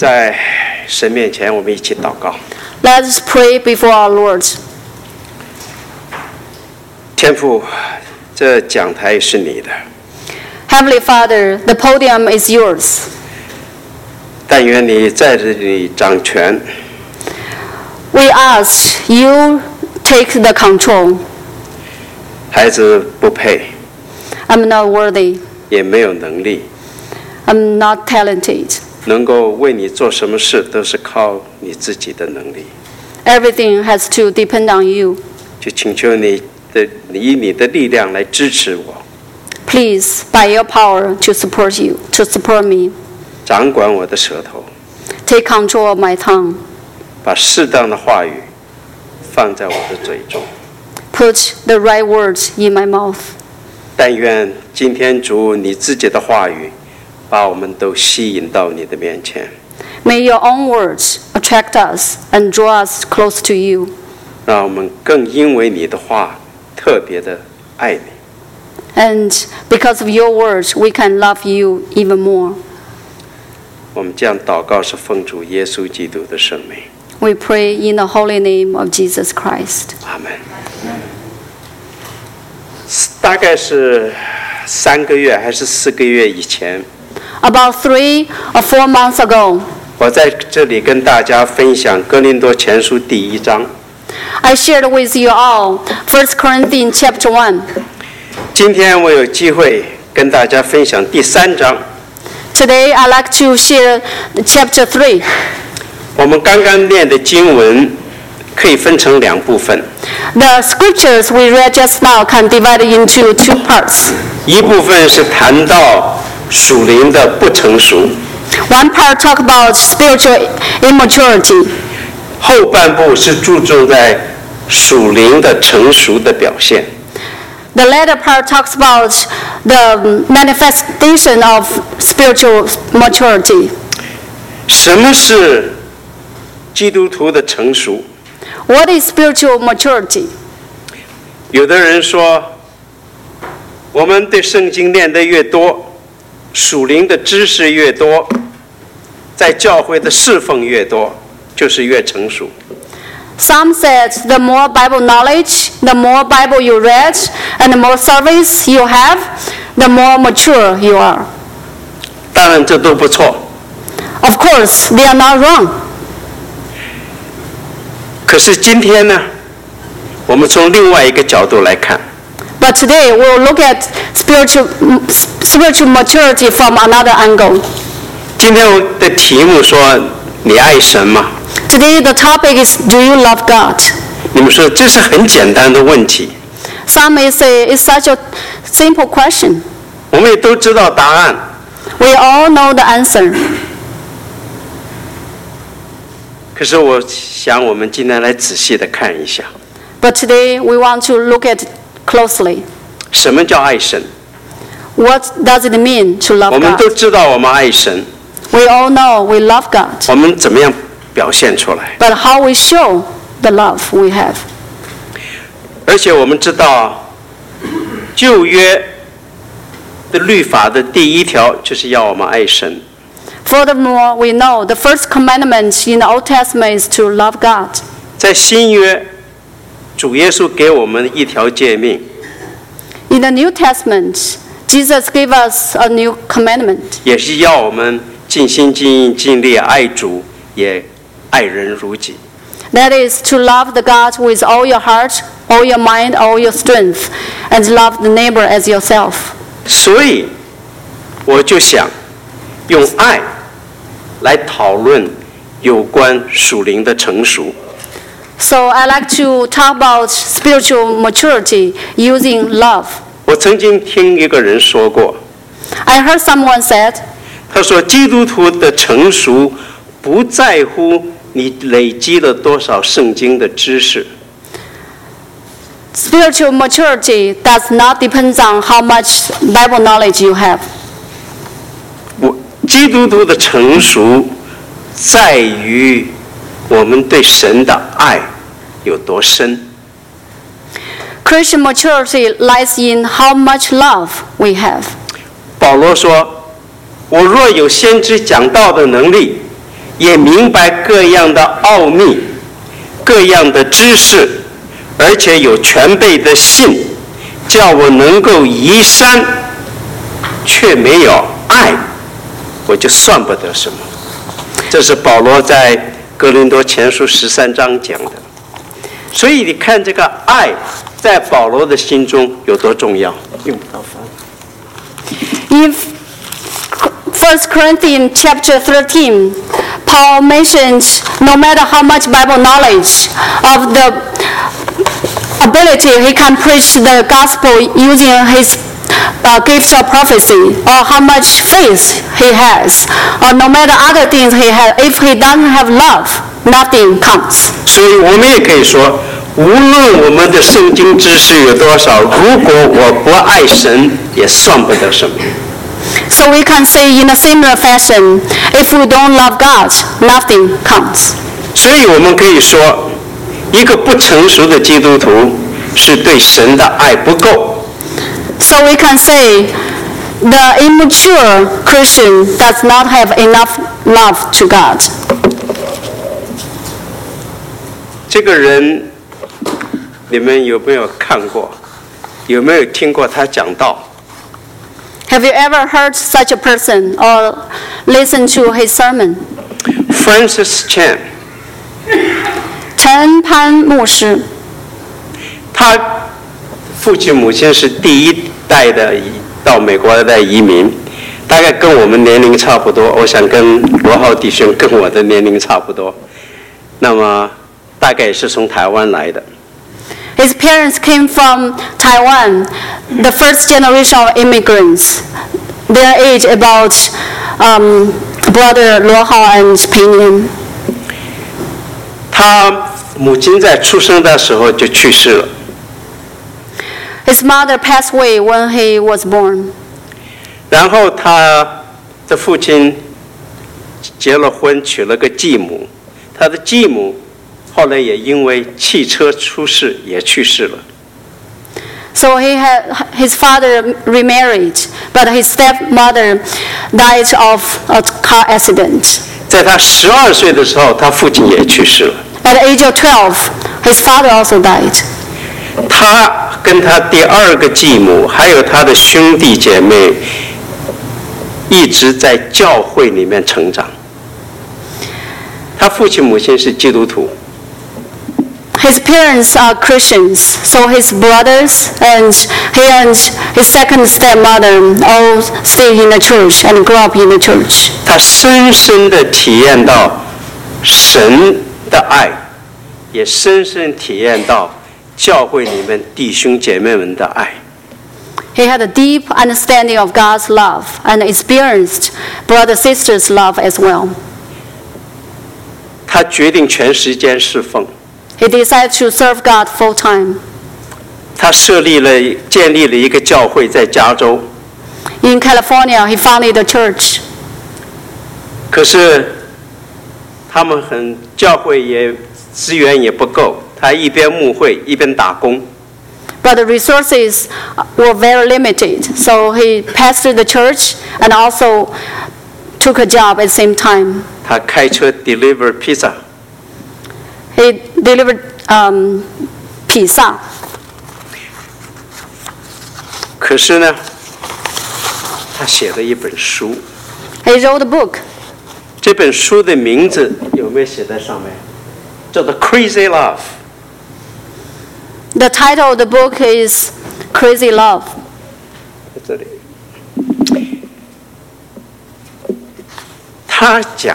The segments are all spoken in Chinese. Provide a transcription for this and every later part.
在神面前，我们一起祷告。 Let us pray before our Lord. 天父，这讲台是你的， Heavenly Father, the podium is yours. 但愿你在这里掌权， We ask you take the control. 孩子不配， I'm not worthy. 也没有能力， I'm not talented. 能够为你做什么事，都是靠你自己的能力。 Everything has to depend on you. 就请求你以你的力量来支持我， Please, by your power, to support me. 掌管我的舌头， Take control of my tongue. 把适当的话语放在我的嘴中。 Put the right words in my mouth. 但愿今天主你自己的话语，把我们都吸引到你的面前， May your own words attract us and draw us close to you. 让我们更因为你的话特别的爱你。 And because of your words, we can love you even more. 我们这样祷告是奉主耶稣基督的圣名， We pray in the holy name of Jesus Christ. 阿门。大概是3个月还是4个月以前， About 3 or 4 months ago, 我在这里跟大家分享哥林多前书第1章。 I shared with you all 1 Corinthians chapter 1. 今天我有机会跟大家分享第3章。 Today, I'd like to share chapter 3. 我们刚刚念的经文可以分成2部分， The scriptures we read just now can divide into 2 parts. 一部分是谈到属灵的不成熟， One part talk about spiritual immaturity. 后半部是注重在属灵的成熟的表现。 The latter part talks about the manifestation of spiritual maturity. 什么是基督徒的成熟？ What is spiritual maturity? 有的人说，我们对圣经念得越多，属灵的知识越多，在教会的侍奉越多，就是越成熟。 Some said the more Bible knowledge, the more Bible you read, and the more service you have, the more mature you are. 当然这都不错， Of course, they are not wrong. 可是今天呢，我们从另外一个角度来看， But today we'll look at spiritual maturity from another angle. 今天我的题目说你爱神吗？ Today the topic is, do you love God? 你们说这是很简单的问题， Some may say it's such a simple question. 我们也都知道答案。 We all know the answer. 可是我想我们今天来仔细的看一下， But today we want to look at it closely. 什么叫爱神？ What does it mean to 我 love 们都 God? 知道我们爱神， We all know we love God. 我们怎么样表现出来？ But how we show the love we have. 而且我们知道，旧约的律法的第1条就是要我们爱神。 Furthermore, we know the first commandment in the Old Testament is to love God. 在新约，主耶稣给我们一条诫命， In the New Testament, Jesus gave us a new commandment. 也是要我们尽心尽意尽力爱主，也爱人如己。 That is to love the God with all your heart, all your mind, all your strength, and love the neighbor as yourself. 所以，我就想用爱来讨论有关属灵的成熟。 So I like to talk about spiritual maturity using love. 我曾经听一个人说过， I heard someone said, 他说基督徒的成熟不在乎你累积了多少圣经的知识， spiritual maturity does not depend on how much Bible knowledge you have. 基督徒的成熟在于我们对神的爱有多深。 Christian maturity lies in how much love we have. 保罗说，我若有先知讲道的能力， 也明白各样的奥秘、各样的知识，而且有全备的信，叫我能够移山，却没有爱，我就算不得什么。这是保罗在哥林多前书13章讲的。所以你看这个爱在保罗的心中有多重要。用不到翻。 In 1 Corinthians chapter 13, Paul mentions no matter how much Bible knowledge of the ability he can preach the gospel using his gifts of prophecy, or how much faith he has, or no matter other things he has, if he doesn't have love, nothing counts. 所以我们也可以说，无论我们的圣经知识有多少，如果我不爱神，也算不得什么。 So we can say in a similar fashion, if we don't love God, nothing counts. 所以我们可以说，一个不成熟的基督徒是对神的爱不够。 So we can say the immature Christian does not have enough love to God. 这个人，你们有没有看过？有没有听过他讲道？ Have you ever heard such a person or listened to his sermon? Francis Chan， 陈潘牧师， 他父亲母亲是第一代的到美国的移民，大概跟我们年龄差不多。我想跟罗浩弟兄跟我的年龄差不多。那么大概也是从台湾来的。 His parents came from Taiwan, the first generation of immigrants. Their age about brother Luo Hao and Pei Nian. 他母亲在出生的时候就去世了， His mother passed away when he was born. 然后他的父亲结了婚，娶了个继母，他的继母后来也因为汽车出事也去世了。 So his father remarried, but his stepmother died of a car accident. 在他12岁的时候，他父亲也去世了。 At the age of 12, his father also died. 他跟他第二个继母，还有他的兄弟姐妹，一直在教会里面成长。他父亲母亲是基督徒。 His parents are Christians, so his brothers and he and his second stepmother all stay in the church and grew up in the church. 他深深地体验到神的爱，也深深体验到教会里面弟兄姐妹们的爱。 He had a deep understanding of God's love and experienced brother sisters' love as well. 他决定全时间侍奉。 He decided to serve God full time. 他建立了一个教会在加州。 In California, he founded a church. 可是他们教会也资源也不够，他一边牧会一边打工。 But the resources were very limited, so he pastored the church and also took a job at the same time. 他开车 deliver pizza。 He delivered pizza. 可是呢，他写了一本书。 He wrote a book. 这本书的名字有没有写在上面？叫做《Crazy Love》。 The title of the book is Crazy Love. 在这里，他讲。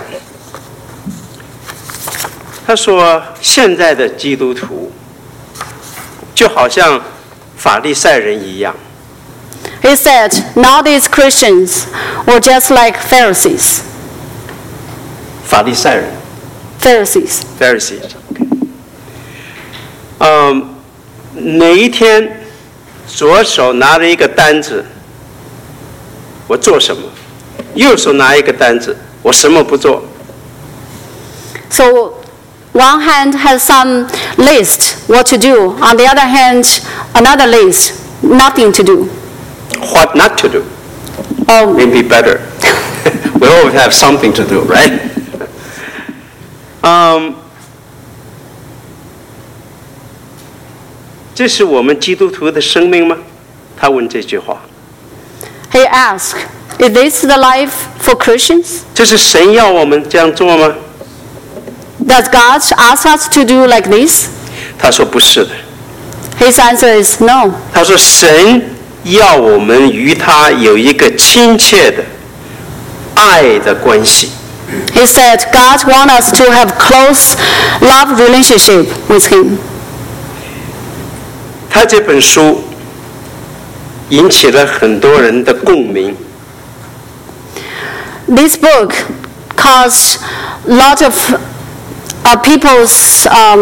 他说：“现在的基督徒就好像法利赛人一样。” He said, nowadays Christians were just like Pharisees. 法利赛人 Pharisees. ，Pharisees。哪一天左手拿着一个单子，我做什么；右手拿一个单子，我什么不做。 So one hand has some list what to do. On the other hand, another list, nothing to do. What not to do? Maybe better. We always have something to do, right? 这是我们基督徒的生命吗？他问这句话。 He asked, "Is this the life for Christians? 这是神要我们这样做吗？ Does God ask us to do like this?" 他说不是的。 His answer is no. 他说神要我们与他有一个亲切的爱的关系。 He said God wants us to have close love relationship with Him. 他这本书引起了很多人的共鸣。 This book caused a lot of people's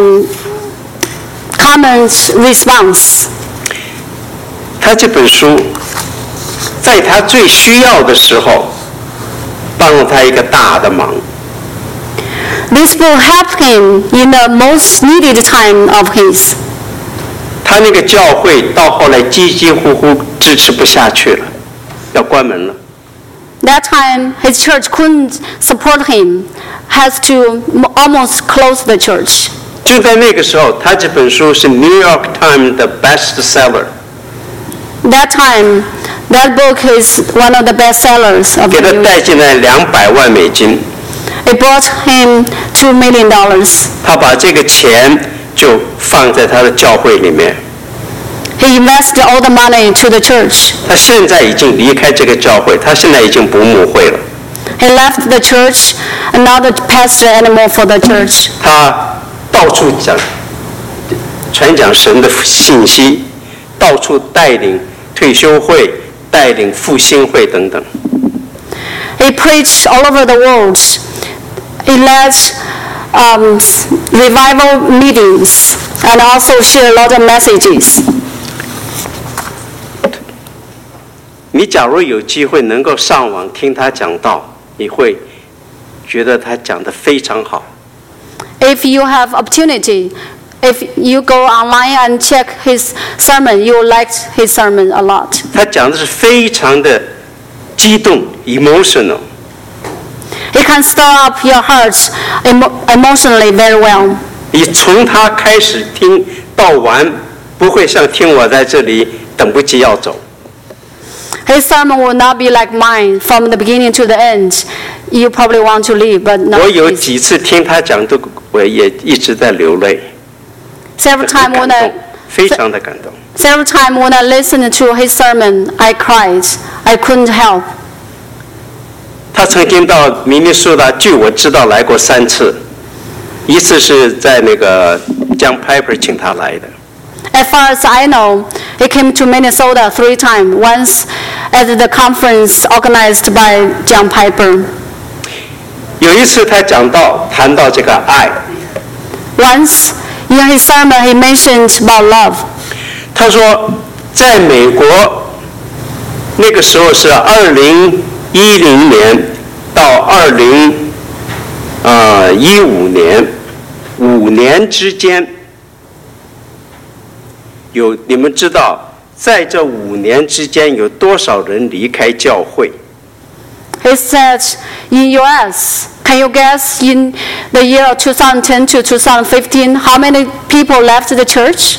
common response. 他这本书在他最需要的时候帮了他一个大的忙。 This book helped him in the most needed time of his. 他那个教会到后来几几乎乎支持不下去了，要关门了。 That time, his church couldn't support him, has to almost close the church. 就在那个时候，他这本书是 New York Times 的 best seller。 That time, that book is one of the best sellers of 给 the 他 New 带 York. 进来200万美金， It brought him $2 million. 他把这个钱就放在他的教会里面。 He invested all the money to the church. 他现在已经离开这个教会，他现在已经不牧会了。 He left the church and not the pastor anymore for the church. 他到处传讲神的信息，到处带领退休会、带领复兴会等等。 He preached all over the world. He led revival meetings and also shared a lot of messages. 你假如有机会能够上网听他讲道，你会觉得他讲得非常好。 If you have opportunity, if you go online and check his sermon, you will like his sermon a lot. 他讲的是非常的激动 ，emotional。 He can stir up your hearts emotionally very well. 你从他开始听到完，不会像听我在这里等不及要走。 His sermon will not be like mine from the beginning to the end. You probably want to leave, but 我 not 有 please. 几次听他讲，我也一直在流泪， Several 很 times 感 when I 动，非常的感动。 several times when I listened to his sermon, I cried. I couldn't help. 他曾经到明尼苏达，据我知道来过3次，一次是在那个John Piper请他来的， As far as I know, he came to Minnesota 3 times. Once at the conference organized by John Piper. 有一次他谈到这个爱， Once in his sermon, he mentioned about love. 他说在美国那个时候是2010年到2015年，5年之间，你们知道在这5年之间有多少人离开教会？ He said, in U.S., can you guess in the year 2010 to 2015, how many people left the church?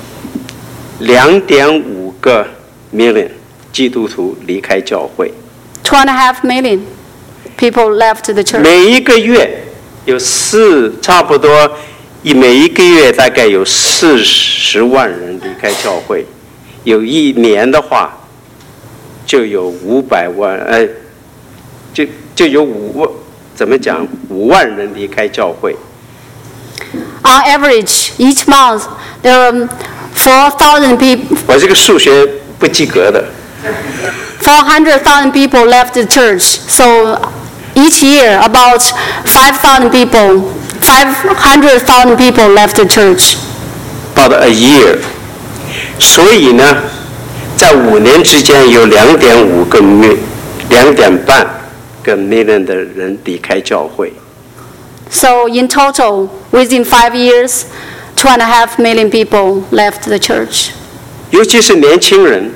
2.5个 million 基督徒离开教会， 2.5 million people left the church. 每一个月有差不多每一个月大概有40万人离开教会，有1年的话就有500万，就有5万人离开教会。 On average, each month there are 4,000 people. 我这个数学不及格的。 400,000 people left the church. So each year, about 500,000 people left the church. About a year， 所以呢，在5年之间有2.5个 million 的人离开教会。 So in total, within 5 years, 2.5 million people left the church. 尤其是年轻人，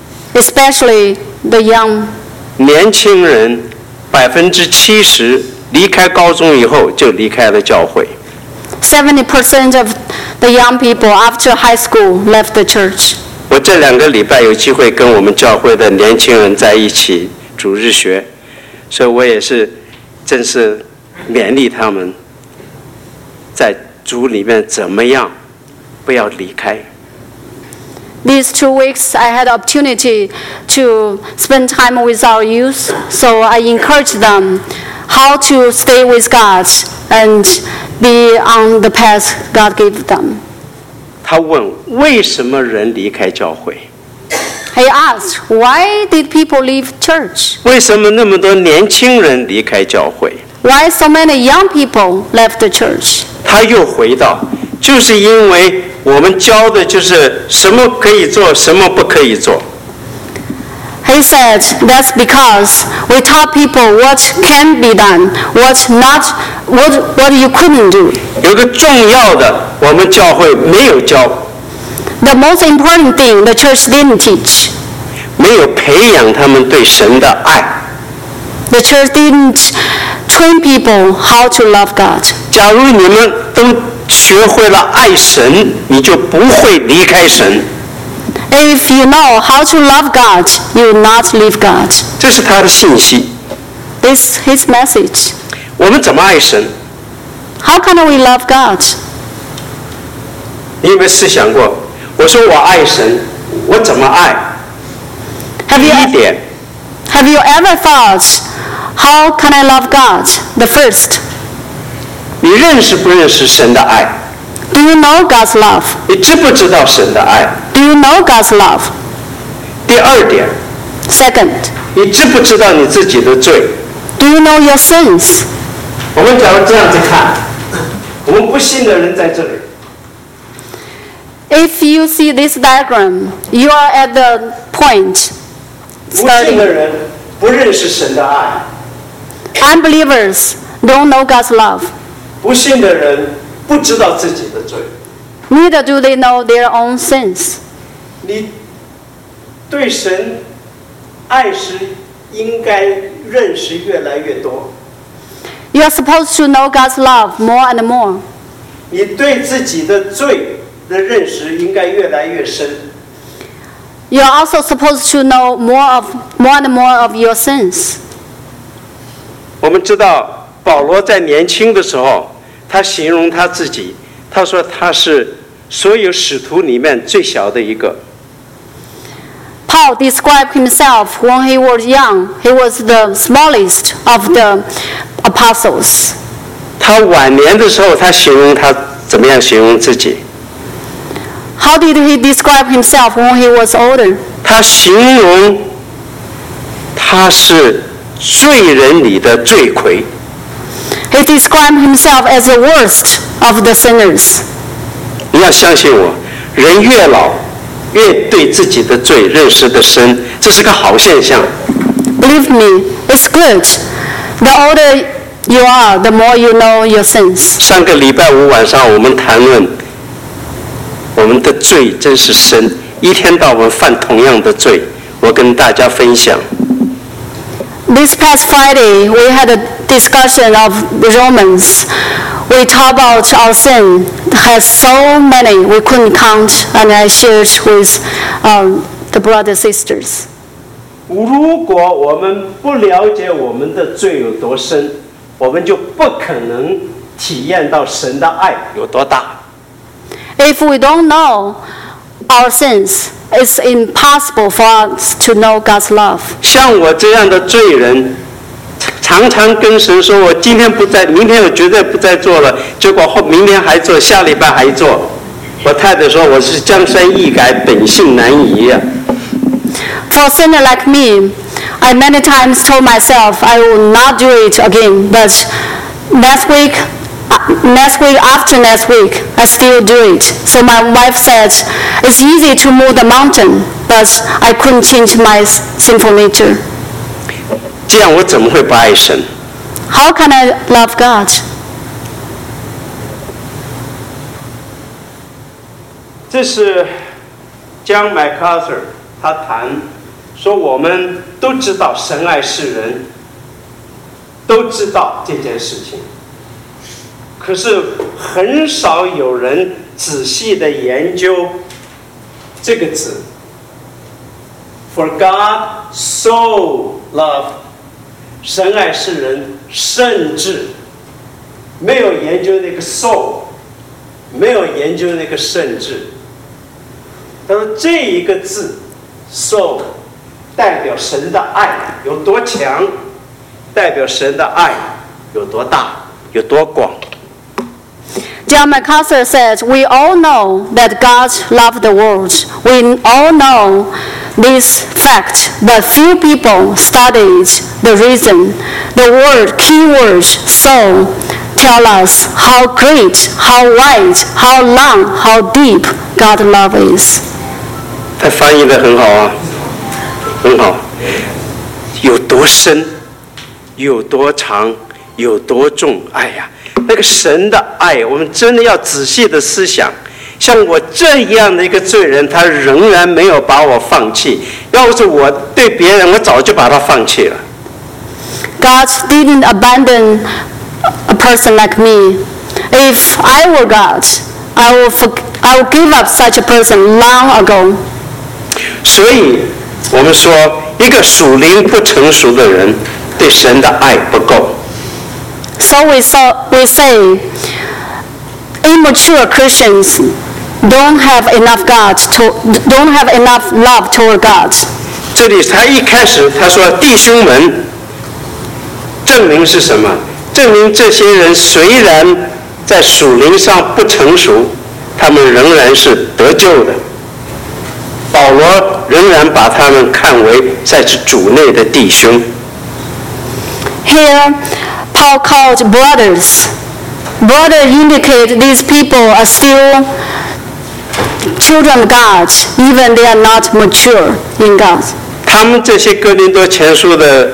Especially the young. 年轻人70% 离开高中以后就离开了教会。 70% of the young people after high school left the church. 我这2个礼拜有机会跟我们教会的年轻人在一起主日学，所以我也是真是勉励他们，在主里面怎么样不要离开。 These 2 weeks, I had opportunity to spend time with our youth, so I encouraged them how to stay with God and be on the path God gave them. 他问为什么人离开教会？ He asked, why did people leave church? 为什么那么多年轻人离开教会？ Why so many young people left the church? 他又回到，就是因为我们教的就是什么可以做，什么不可以做。 He said, that's because we taught people what can be done, what you couldn't do. 有个重要的，我们教会没有教。 The most important thing the church didn't teach. 没有培养他们对神的爱。 The church didn't train people how to love God. 假如你们都学会了爱神，你就不会离开神。 If you know how to love God, you will not leave God. 这是他的信息。 This is his message. 我们怎么爱神？ How can we love God? 你有没有思想过？我说我爱神，我怎么爱？ Have 第 you, 一点， have you ever thought, how can I love God? The first, 你认识不认识神的爱？ do you know God's love? 你知不知道神的爱？ Do you know God's love? 第二点， Second, 你知不知道你自己的罪？ do you know your sins? 我们假如这样子看，我们不信的人在这里， If you see this diagram, you are at the point 不信 starting. 的人不认识神的爱， Unbelievers don't know God's love. 不信的人不知道自己的罪。 Neither do they know their own sins. 你对神爱是应该认识越来越多， You are supposed to know God's love more and more. 你对自己的罪的认识应该越来越深。 You are also supposed to know more and more of your sins. 我们知道保罗在年轻的时候，他形容他自己，他说他是所有使徒里面最小的一个。 Paul described himself when he was young. He was the smallest of the apostles. 他晚年的时候，他形容他怎么样形容自己？ How did he describe himself when he was older? 他形容他是罪人里的罪魁。 He described himself as the worst of the sinners. 你要相信我，人越老，越对自己的罪认识的深，这是个好现象。 Believe me, it's good. The older you are, the more you know your sins. 上个礼拜五晚上，我们谈论我们的罪真是深，一天到晚犯同样的罪。我跟大家分享， This past Friday, we had a discussion of the Romans. We talked about our sin. It has so many we couldn't count, and I shared with the brothers sisters. 如果我们不了解我们的罪有多深，我们就不可能体验到神的爱有多大。 If we don't know our sins, it's impossible for us to know God's love. 像我这样的罪人，常常跟神说：“我今天不再，明天我绝对不再做了。”结果明天还做，下礼拜还做。我太太说：“我是江山易改，本性难移呀。” For a sinner like me, I many times told myself I will not do it again, but next week, after next week, I still do it. So my wife said, it's easy to move the mountain, but I couldn't change my sinful nature. 这样我怎么会不爱神？ How can I love God? 这是John MacArthur 他谈说，我们都知道神爱世人， 都知道这件事情，可是很少有人仔细的研究这个字。For God so loved， 神爱世人，甚至没有研究那个 so， 没有研究那个甚至。他说这一个字 so 代表神的爱有多强，代表神的爱有多大，有多广。 John MacArthur said, "We all know that God loved the world. We all know this fact, but few people studied the reason. The key words, so, tell us how great, how wide, how long, how deep God's love is." 他翻译得很好啊，很好。有多深，有多长，有多重？哎呀！那个神的爱，我们真的要仔细的思想。像我这样的一个罪人，他仍然没有把我放弃。要是我对别人，我早就把他放弃了。 God didn't abandon a person like me. If I were God, I would give up such a person long ago. 所以，我们说，一个属灵不成熟的人，对神的爱不够。 So we say immature Christians don't have enough love toward God. 这里他一开始他说弟兄们，证明是什么？证明这些人虽然在属灵上不成熟，他们仍然是得救的。保罗仍然把他们看为在主内的弟兄。 Here, Paul called brothers. Brother indicate these people are still children of God, even they are not mature in God. 他们这些哥林多前书的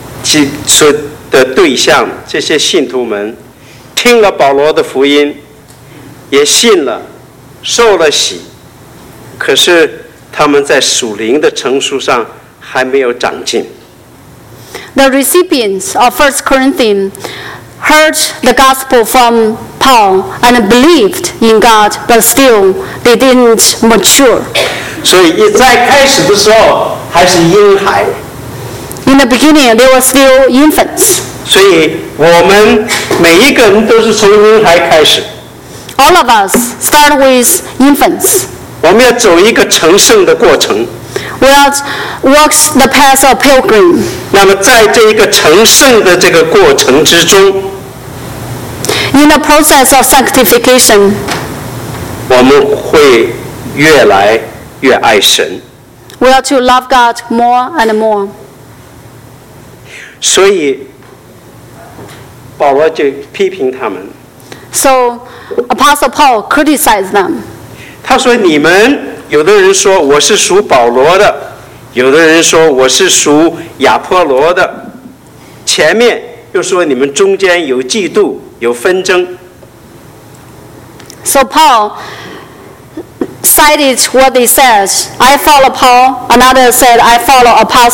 对象，这些信徒们，听了保罗的福音，也信了，受了洗，可是他们在属灵的成熟上还没有长进。 The recipients of 1 Corinthians heard the gospel from Paul and believed in God, but still they didn't mature. 所以在开始的时候还是婴孩。 In the beginning, they were still infants. 所以我们每一个人都是从婴孩开始。 All of us start with infants. 我们要走一个成圣的过程。 We are walks the path of pilgrim. 那么在这一个成圣的这个过程之中， In the process of sanctification, 我们会越来越爱神。 we are to love God more and more. 所以保罗就批评他们。 So Apostle Paul criticized them. 他说：“你们有的人说我是属保罗的，有的人说我是属亚波罗的，前面又说你们中间有嫉妒、有纷争。” So Paul cited what they said. I follow Paul. Another said, I follow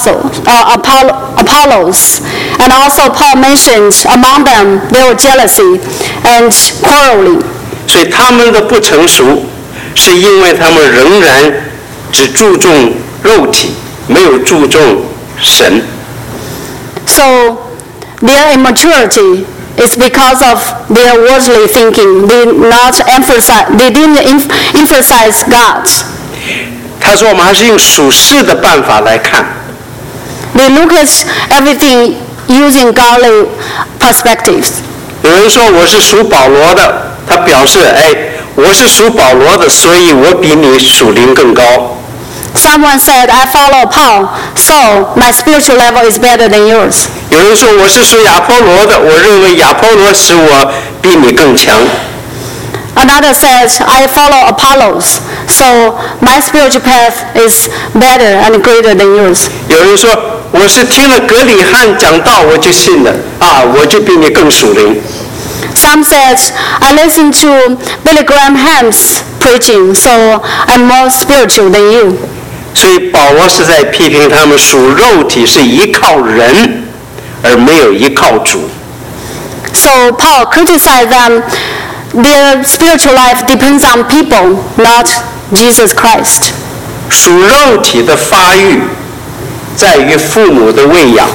Apollos. And also Paul mentioned among them there were jealousy and quarreling. 所以他们的不成熟，是因为他们仍然只注重肉体，没有注重神。 So their immaturity is because of their worldly thinking. They didn't emphasize God. 他说我们还是用属世的办法来看。 They look at everything using godly perspectives. 有人说我是属保罗的，他表示我是属保罗的，所以我比你属灵更高。 Someone said, I follow Paul, so my spiritual level is better than yours. 有人说我是属亚波罗的，我认为亚波罗使我比你更强。 Another says, I follow Apollos, so my spiritual path is better and greater than yours. 有人说我是听了格里汉讲道我就信了我就比你更属灵。 Some said, I listen to Billy Graham's preaching, so I'm more spiritual than you. 所以保罗是在批评他们属肉体是依靠人， 而没有依靠主。 So Paul criticized them. Their spiritual life depends on people, not Jesus Christ. 属肉体的发育在于父母的喂养，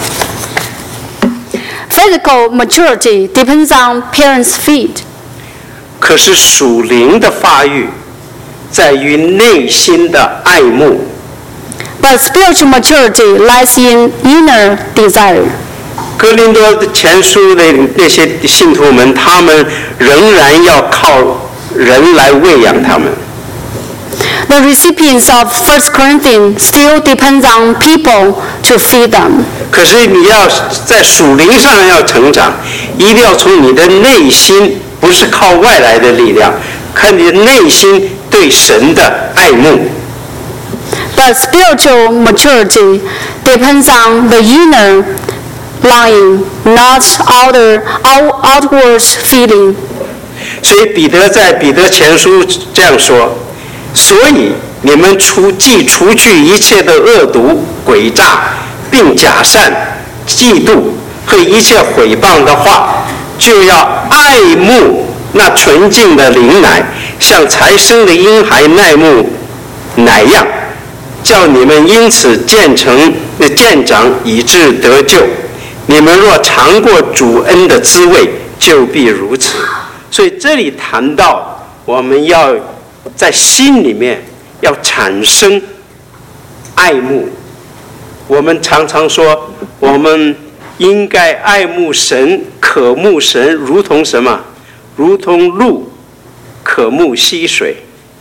Physical maturity depends on parents' feed. 可是属灵的发育在于内心的爱慕。 But spiritual maturity lies in inner desire. 哥林多的前书的那些信徒们，他们仍然要靠人来喂养他们。 The recipients of 1 Corinthians still depends on people to feed them. 可是你要在属灵上要成长，一定要从你的内心，不是靠外来的力量，看你的内心对神的爱慕。 But spiritual maturity depends on the inner longing, not outward feeling. 所以彼得在彼得前书这样说：所以你们既除去一切的恶毒、诡诈，并假善、嫉妒和一切毁谤的话，就要爱慕那纯净的灵奶，像才生的婴孩爱慕奶样，叫你们因此渐长，以致得救。你们若尝过主恩的滋味，就必如此。所以这里谈到我们要在心里面要产生爱慕。我们常常说，我们应该爱慕神、渴慕神，如同什么？如同鹿渴慕溪水。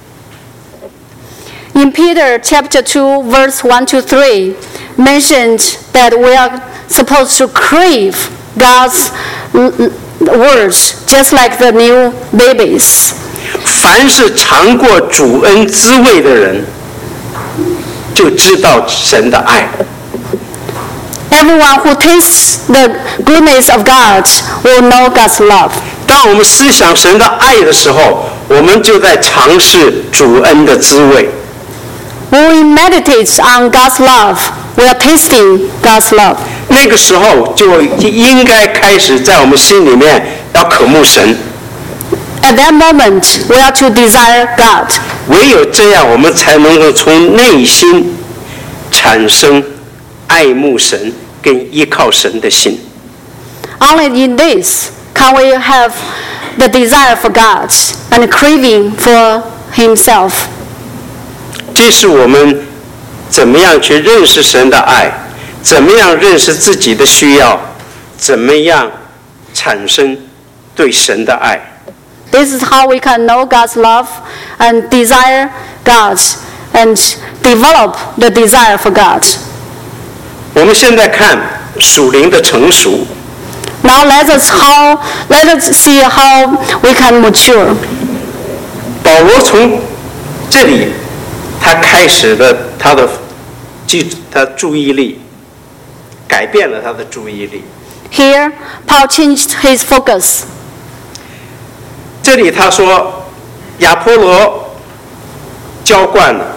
In Peter chapter 2, verse 1 to 3, mentioned that we are supposed to crave God's words, just like the new babies. 凡是尝过主恩滋味的人，就知道神的爱。 Everyone who tastes the goodness of God will know God's love. 当我们思想神的爱的时候，我们就在尝试主恩的滋味。 When we meditate on God's love, we are tasting God's love. 那个时候就应该开始在我们心里面要渴慕神。 At that moment, we are to desire God. 唯有这样，我们才能够从内心产生爱慕神跟依靠神的心。 Only in this can we have the desire for God and craving for Himself. 这是我们怎么样去认识神的爱，怎么样认识自己的需要，怎么样产生对神的爱。 This is how we can know God's love and desire God and develop the desire for God. 我们现在看属灵的成熟。 Now let us see how we can mature. 保罗从这里，他开始了他注意力，改变了他的注意力。 Here, Paul changed his focus. 这里他说，亚波罗浇灌了，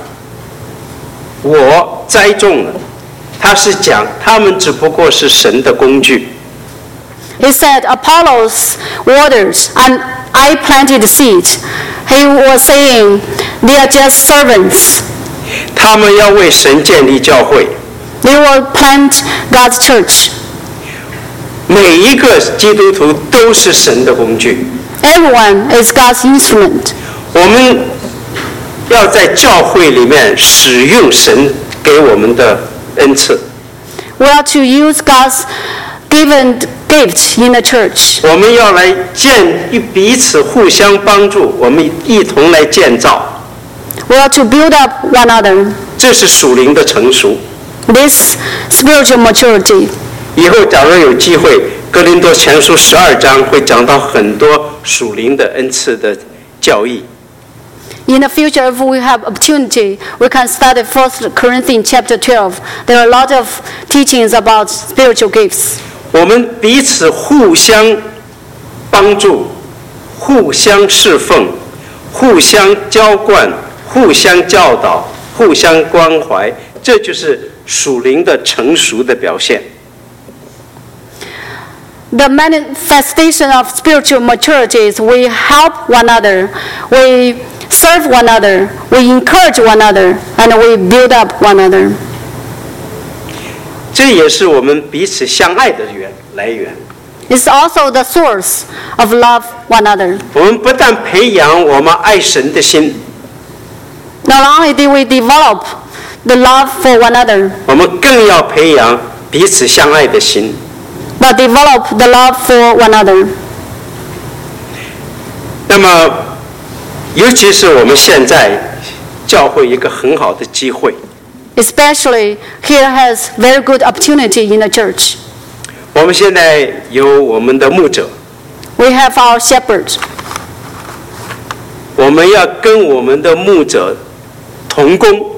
我栽种了。他是讲他们只不过是神的工具。 He said, Apollos waters and I planted the seed. He was saying, they are just servants. 他们要为神建立教会。 They will plant God's church. 每一个基督徒都是神的工具。 Everyone is God's instrument. 我们要在教会里面使用神给我们的恩赐。 We are to use God's given gift in the church. 我们要来彼此互相帮助，我们一同来建造。 We are to build up one another. 这是属灵的成熟。 This spiritual maturity. 以后假如有机会，哥林多前书12章会讲到很多属灵的恩赐的教义。 In the future, if we have opportunity, we can study 1 Corinthians chapter 12. There are a lot of teachings about spiritual gifts. 我们彼此互相帮助，互相侍奉，互相浇灌，互相教导，互相关怀，这就是属灵的成熟的表现。 The manifestation of spiritual maturity is we help one another, we serve one another, we encourage one another, and we build up one another. 这也是我们彼此相爱的来源。 It's also the source of love one another. 我们不但培养我们爱神的心， Not only do we develop the love for one another, 我们更要培养彼此相爱的心。 but develop the love for one another. 那么，尤其是我们现在教会一个很好的机会， Especially here has very good opportunity in the church. 我们现在有我们的牧者， We have our shepherds. 我们要跟我们的牧者同工，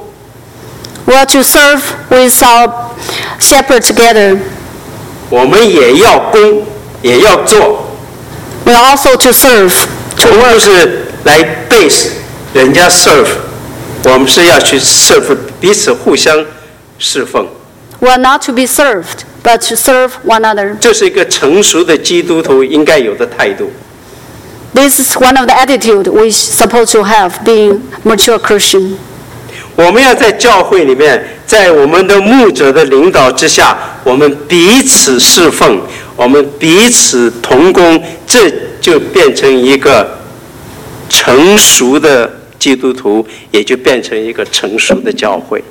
We are to serve with our shepherd together. 我们也要工，也要做。 We are also to serve. 我们不是来被人家 serve， 我们是要去 serve 彼此互相侍奉。 We are not to be served, but to serve one another. 这是一个成熟的基督徒应该有的态度。 This is one of the attitude we supposed to have being mature Christian. 我们要在教会里面，在我们的牧者的领导之下，我们彼此侍奉，我们彼此同工，这就变成一个成熟的基督徒，也就变成一个成熟的教会。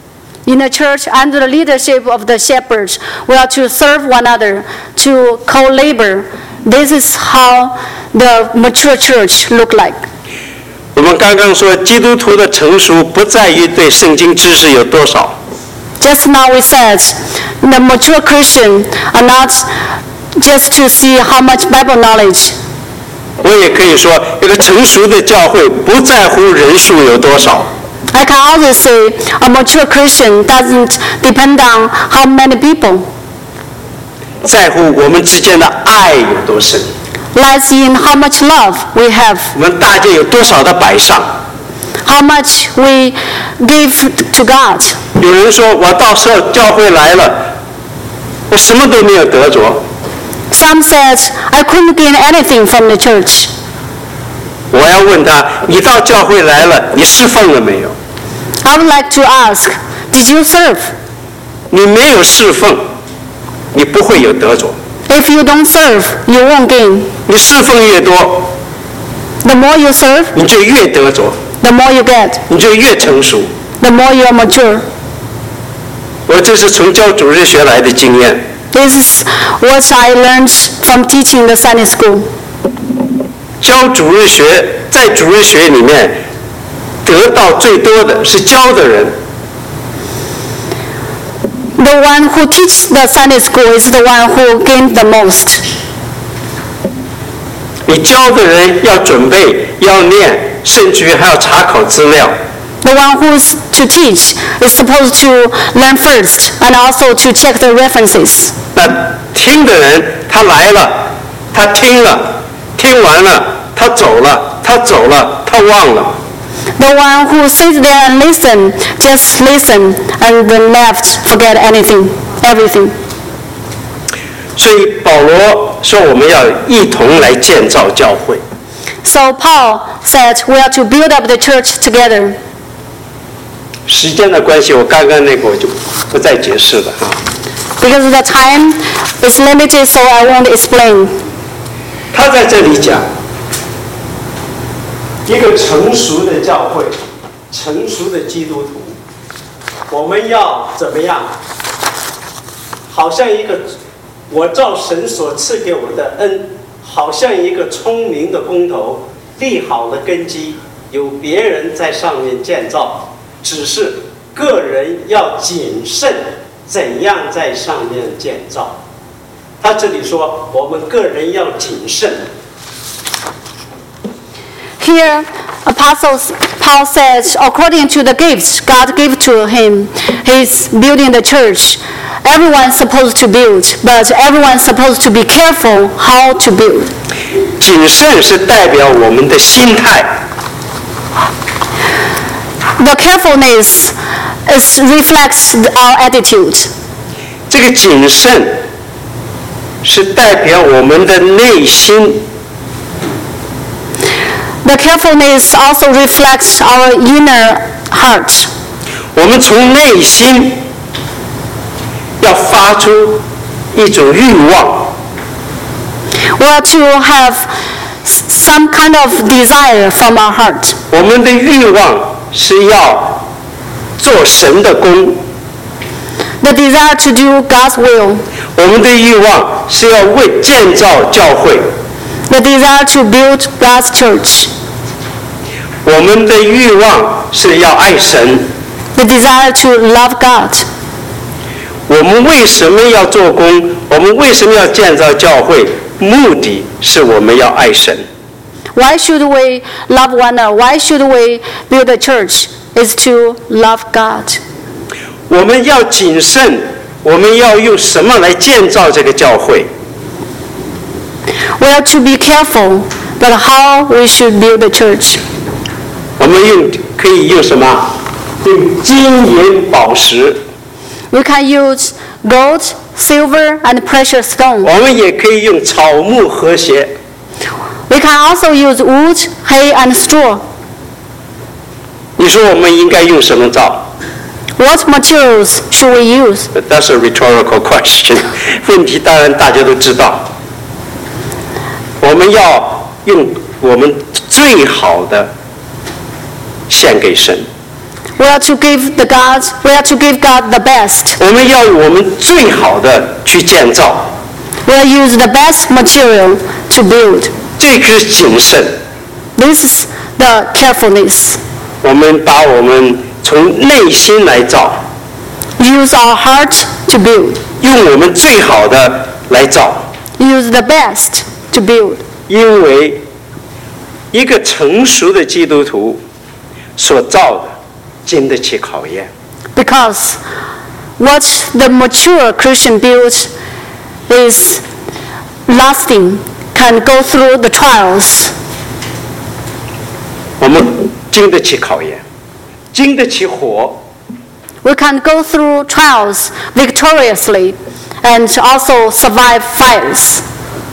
In the church, under the leadership of the shepherds, we are to serve one another, to co-labor. This is how the mature church look like. 我们刚刚说，基督徒的成熟不在于对圣经知识有多少， Just now we said the mature Christian are not just to see how much Bible knowledge. 我也可以说，一个成熟的教会不在乎人数有多少， I can also say a mature Christian doesn't depend on how many people. 在乎我们之间的爱有多深， Lies in how much love we have, 我们大家有多少的摆上。 how much we give to God. 有人说，我到时候教会来了，我什么都没有得着。 Some said, I couldn't gain anything from the church. 我要问他，你到教会来了，你侍奉了没有？ I would like to ask, did you serve? 你没有侍奉，你不会有得着。 If you don't serve, you won't gain. 你侍奉越多， The more you serve, 你就越得着， the more you get, 你就越成熟。 the more you are mature. 我这是从教主日学来的经验。 This is what I learned from teaching the Sunday school. 教主日学，在主日学里面得到最多的是教的人， The one who teaches the Sunday school is the one who gained the most. 你教的人要准备，要念，甚至于还要查考资料。 The one who's to teach is supposed to learn first and also to check the references. 那听的人，他来了，他听了，听完了，他走了，他走了，他忘了。 The one who sits there and listen, just listen and then left, forget everything. 所以保罗说，我们要一同来建造教会。 So Paul said we are to build up the church together. 时间的关系，我刚刚那个我就不再解释了啊。 Because the time is limited, so I won't explain. 他在这里讲，一个成熟的教会，成熟的基督徒，我们要怎么样？好像一个我照神所赐给我的恩，好像一个聪明的工头，立好了根基，有别人在上面建造，只是个人要谨慎，怎样在上面建造。他这里说，我们个人要谨慎。 Here, Paul says, according to the gifts God gave to him, he's building the church. Everyone's supposed to build, but everyone's supposed to be careful how to build. 谨慎是代表我们的心态， The carefulness reflects our attitude. 这个谨慎是代表我们的内心。 The carefulness also reflects our inner heart. 我们从内心要发出一种欲望。 We are to have some kind of desire from our heart. 我们的欲望是要做神的工。 The desire to do God's will. 我们的欲望是要为建造教会。 The desire to build God's church. 我们的欲望是要爱神。 The desire to love God. 我们为什么要做工？我们为什么要建造教会？目的是我们要爱神。 Why should we love one another? Why should we build a church? Is to love God. 我们要谨慎，我们要用什么来建造这个教会？ We are to be careful, but how we should build the church. 我们可以用什么？用金银宝石。 We can use gold, silver, and precious stone. 我们也可以用草木和谐。 We can also use wood, hay, and straw. 你说我们应该用什么造？ What materials should we use? That's a rhetorical question. 问题当然大家都知道。我们要用我们最好的献给神。 We are to give God the best. 我们要我们最好的去建造。 We will use the best material to build. 这个是谨慎。 This is the carefulness. 我们把我们从内心来造。 Use our heart to build. 用我们最好的来造。 Use the best to build. 因为一个成熟的基督徒所造的经得起考验。 Because what the mature Christian builds is lasting, can go through the trials. 我们经得起考验，经得起火。 We can go through trials victoriously and also survive fires.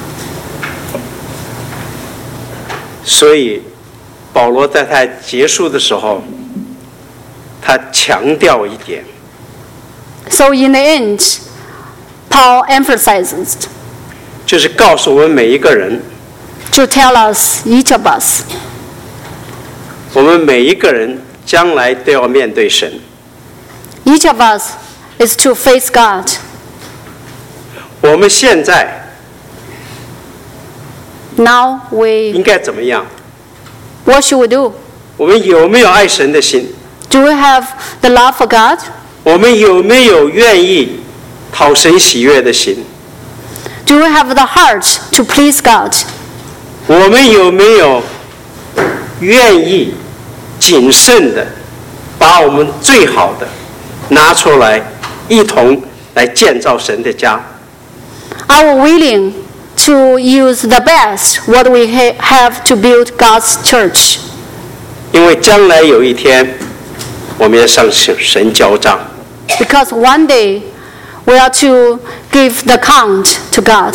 所以，保罗在他结束的时候，他强调一点。 So in the end, Paul emphasizes 就是告诉我们每一个人， to tell us, each of us, 我们每一个人将来都要面对神。 each of us is to face God. 我们现在 Now 应该怎么样？ what should we do? 我们有没有爱神的心？ Do we have the love for God? 我们有没有愿意讨神喜悦的心？ Do we have the heart to please God? 我们有没有愿意谨慎的把我们最好的拿出来，一同来建造神的家？ Are we willing to use the best what we have to build God's church? 因为将来有一天，我们要向神交账。 Because one day we are to give the count to God.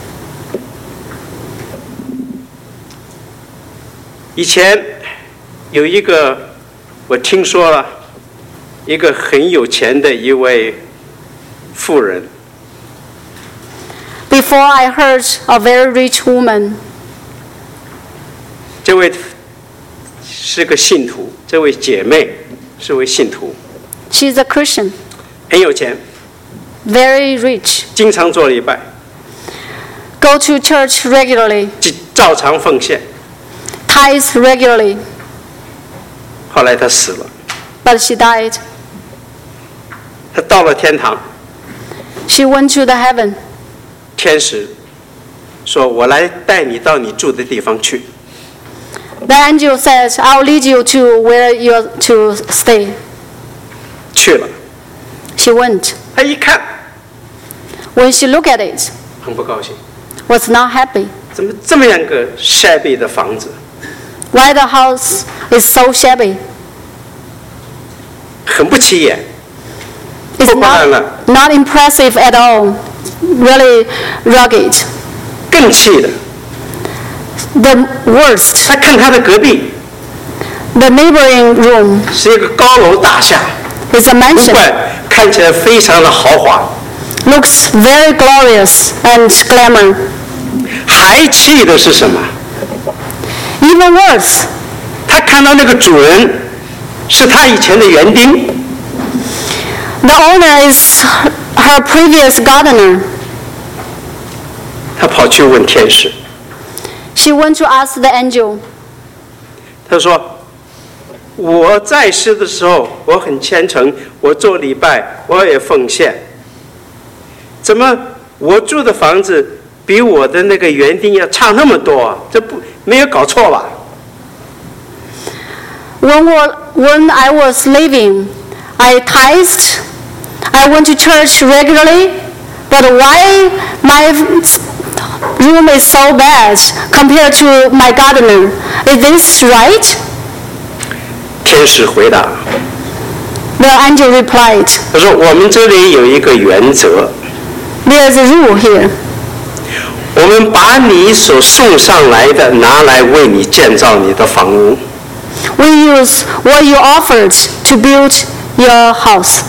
以前有一个，我听说了，一个很有钱的一位妇人。 Before I heard a very rich woman. 这位是个信徒，这位姐妹是位信徒， She's a Christian, 很有钱， very rich, 经常做礼拜， go to church regularly, 照常奉献。 tithes regularly, 后来他死了， but she died. 他到了天堂， She went to the heaven. 天使说：“我来带你到你住的地方去。” The angel says, I'll lead you to where you're to stay. 去了， She went. 他一看 When she looked at it, 很不高兴， was not happy. 怎么这么样个 shabby 的房子， Why the house is so shabby? 很不起眼， It's 不当然了， not impressive at all. really rugged. 更气的， The worst, 他看他的隔壁 the neighboring room 是一个高楼大厦， is a 不 mansion. 管看起来非常的豪华， Looks very glorious and glamour. 还气的是什么？ Even worse, 他看到那个主人是他以前的园丁， the owner is her previous gardener. 他跑去问天使， She went to ask the angel. 他说：“我在世的时候，我很虔诚，我做礼拜，我也奉献。怎么我住的房子比我的那个园丁要差那么多啊？这不没有搞错吧？” When I was living, I tithed, I went to church regularly, but why my room is so bad compared to my gardener? Is this right? 天使回答 The angel replied, 他说：“我们这里有一个原则， there's a rule here. 我们把你所送上来的拿来为你建造你的房屋。” We use what you offered to build your house.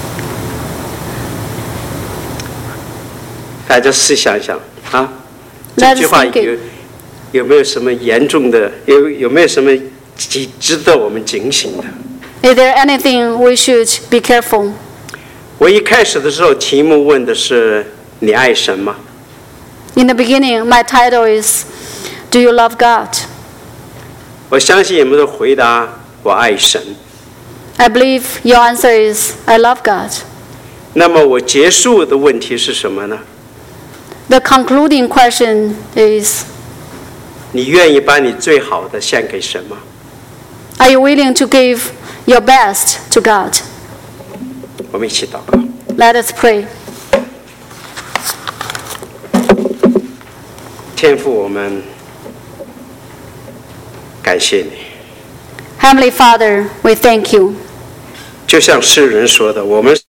大家试想想啊，这 Let's 句话 think it. 有没有什么严重的？有没有什么值得我们警醒的？ Is there anything we should be careful? 我一开始的时候题目问的是你爱神吗？ In the beginning, my title is, Do you love God? 我相信你们的回答我爱神。 I believe your answer is, I love God. 那么我结束的问题是什么呢？ The concluding question is, 你愿意把你最好的献给神吗？ are you willing to give your best to God? 我们一起祷告。 Let us pray. 天父，我们感谢你。 Heavenly Father, we thank you. 就像诗人说的，我们